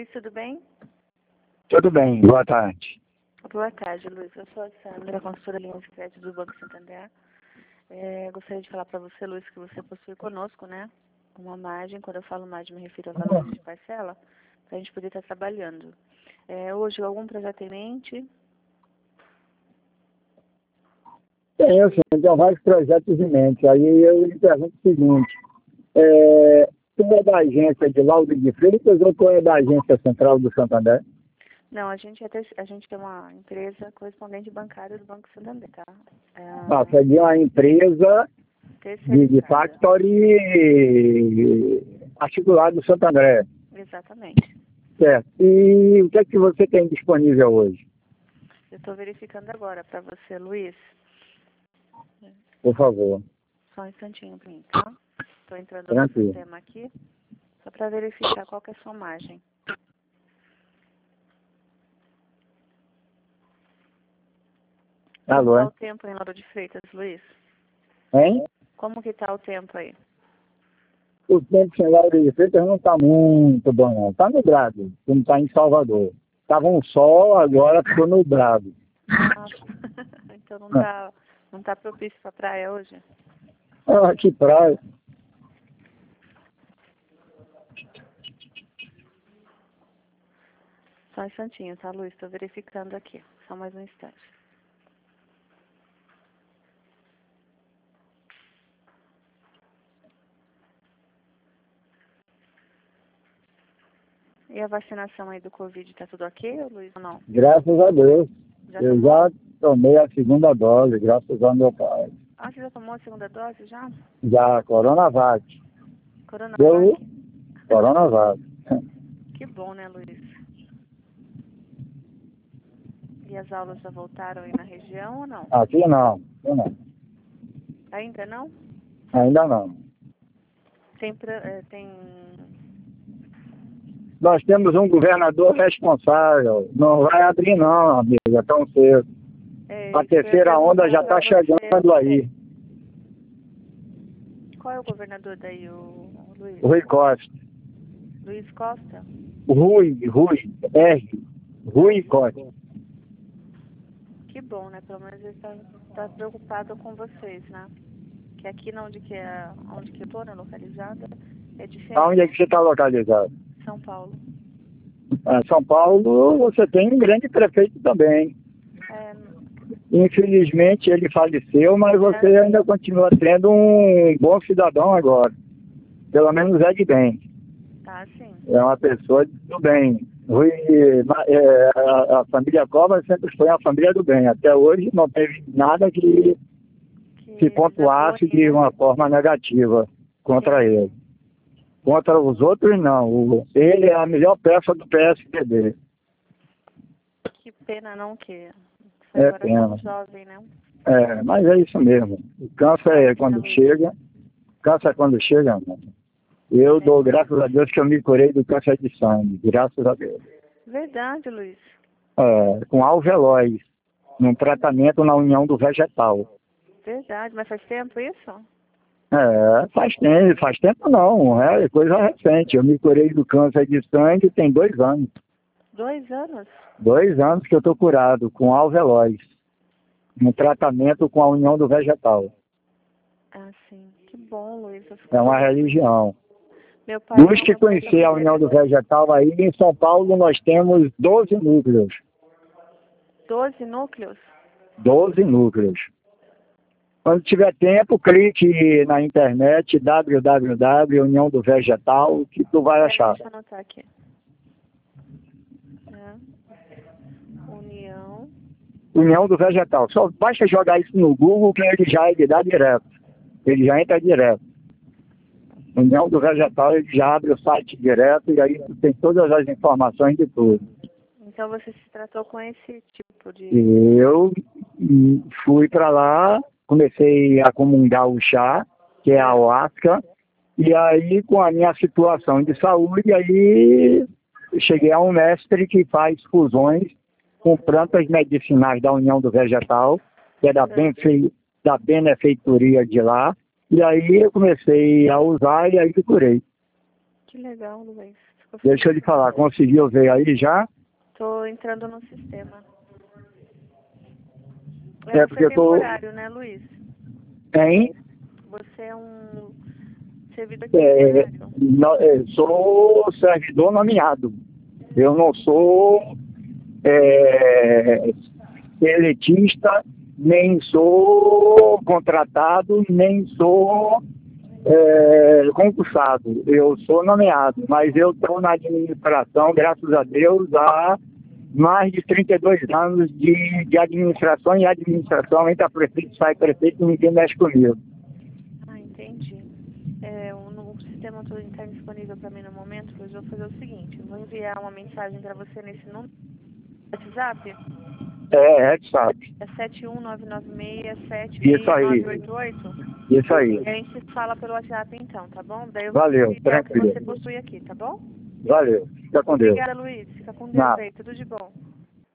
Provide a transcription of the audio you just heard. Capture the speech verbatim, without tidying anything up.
Luiz, tudo bem? Tudo bem, boa tarde. Boa tarde, Luiz. Eu sou a Sandra, consultora de linhas de crédito do Banco Santander. É, gostaria de falar para você, Luiz, que você possui conosco, né, uma margem. Quando eu falo margem, me refiro a valores de parcela, para a gente poder estar trabalhando. É, hoje, algum projeto em mente? Tenho, sim, tenho vários projetos em mente. Aí eu lhe pergunto o seguinte, é, tu é da agência de Lauro de Freitas ou tu é da agência central do Santander? Não, a gente é, ter, a gente é uma empresa correspondente bancária do Banco Santander, tá? É, Ah, seria uma empresa de, de terceirizada. factory particular do Santander, Exatamente. certo? E o que é que você tem disponível hoje, Eu estou verificando agora para você, Luiz. por favor? Só um instantinho para mim, tá? Estou entrando no Tranquilo. sistema aqui, só para verificar qual que é a sua margem. Como Alô, está hein? o tempo em Lauro de Freitas, Luiz? Hein? Como que está o tempo aí? O tempo sem Lauro de Freitas não está muito bom, não. Está nublado, como está em Salvador. Estava um sol, agora ficou nublado. Ah, então não está não tá propício para praia hoje? Ah, que praia. Só um instantinho, tá, Luiz? Estou verificando aqui. Só mais um instante. E a vacinação aí do Covid, está tudo ok, Luiz, ou não? Graças a Deus. Já Eu tomou? já tomei a segunda dose, graças ao meu pai. Ah, você já tomou a segunda dose já? Já, Coronavac. Coronavac? Deu Coronavac. Que bom, né, Luiz? E as aulas já voltaram aí na região ou não? Aqui não, aqui não. Ainda não? Ainda não. Tem, pra- eh, tem... Nós temos um governador responsável. Não vai abrir não, amiga, tão cedo. É, A isso que eu ia terceira onda já perguntar está pra você. chegando aí. Qual é o governador daí, o, o Luiz? Rui Costa. Luiz Costa? Rui, Rui, R. Rui Costa. Que bom, né? Pelo menos ele está tá preocupado com vocês, né? Que aqui na onde que, é, onde que eu tô, né, localizada, é diferente. Aonde é que você está localizado? São Paulo. Ah, São Paulo, você tem um grande prefeito também. É, Infelizmente ele faleceu, mas você ainda continua sendo um bom cidadão agora. Pelo menos é de bem. tá, sim. É uma pessoa do bem. Rui, é, a, a família Covas sempre foi uma família do bem. Até hoje não teve nada que Que se pontuasse desaboe, de né? uma forma negativa contra Sim. ele. Contra os outros, não. O- ele é a melhor peça do P S D B. Que pena não que você É agora é pena. tão jovem, né? É, mas é isso mesmo. O câncer é quando chega. Câncer é quando chega, mano. Eu É. dou graças a Deus que eu me curei do câncer de sangue. Graças a Deus. Verdade, Luiz. É, com alveloz. Num tratamento na União do Vegetal. Verdade, mas faz tempo isso? É, faz tempo, faz tempo não, é coisa recente. Eu me curei do câncer de sangue tem dois anos. Dois anos? Dois anos que eu estou curado com alveloz. Um tratamento com a União do Vegetal. Ah, sim. Que bom, Luiz. Eu fico É uma feliz. religião. Meu pai, Busque meu pai conhecer a União do Vegetal aí. Em São Paulo nós temos doze núcleos. doze núcleos? doze núcleos. Quando tiver tempo, clique na internet w w w ponto união do vegetal que tu vai achar. Deixa eu anotar aqui. É. União. União do Vegetal. Só basta jogar isso no Google que ele já ele dá direto. Ele já entra direto. União do Vegetal, ele já abre o site direto e aí tu tem todas as informações de tudo. Então você se tratou com esse tipo de... E eu hum, fui para lá, comecei a comungar o chá, que é a ayahuasca, e aí com a minha situação de saúde, aí cheguei a um mestre que faz fusões com plantas medicinais da União do Vegetal, que é da, benfe... da benefeitoria de lá, e aí eu comecei a usar e aí me curei. Que legal, Luiz. Deixa eu lhe falar, conseguiu ver aí já? Tô entrando no sistema. É É, porque você é eu tô... temporário, né, Luiz? Hein? Você é um servidor É, temporário. não, é, sou servidor nomeado. Eu não sou é, eletista, nem sou contratado, nem sou é, concursado. Eu sou nomeado, mas eu estou na administração, graças a Deus, há mais de trinta e dois anos de, de administração, e administração entra prefeito, sai prefeito, ninguém mexe comigo. Ah, entendi. É, o, no- o sistema todo está disponível para mim no momento, pois eu vou fazer o seguinte, eu vou enviar uma mensagem para você nesse número WhatsApp, É, é, sabe. é sete um nove nove seis sete Isso seis aí, nove oito oito. isso aí. E a gente se fala pelo WhatsApp então, tá bom? Daí eu vou Valeu, enviar o que tranquilo. você possui aqui, tá bom? Valeu. Fica com Deus. Obrigada, Luiz. Fica com Deus Nada. aí, tudo de bom.